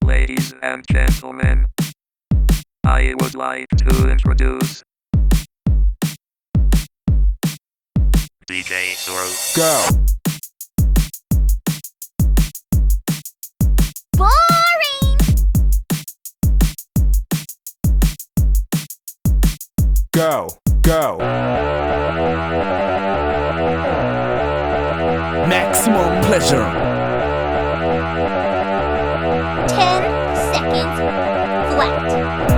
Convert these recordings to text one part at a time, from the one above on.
Ladies and gentlemen, I would like to introduce DJ Soro. Go. Boring! Go. Go. Maximum pleasure. 10 seconds flat.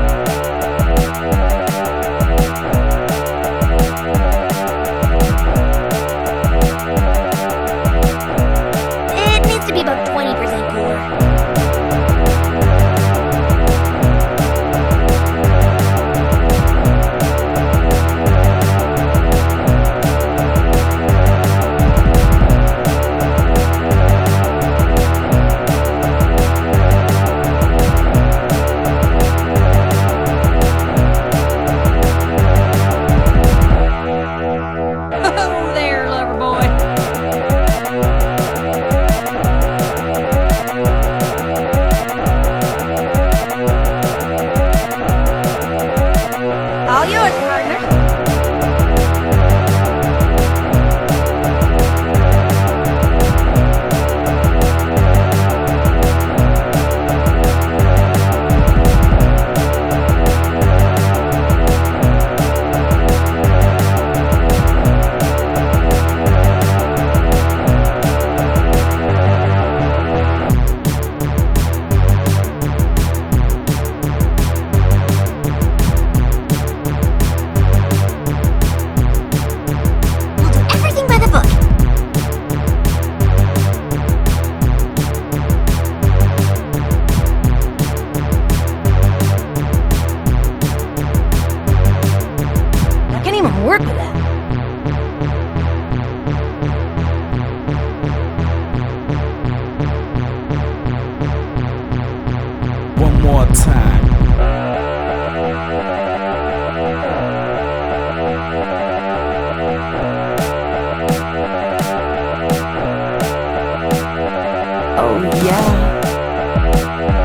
It needs to be about 20% cooler. Oh, there, lover boy. All yours, partner. We'll do everything by the book. I can't even work with that. One more time. Oh, yeah.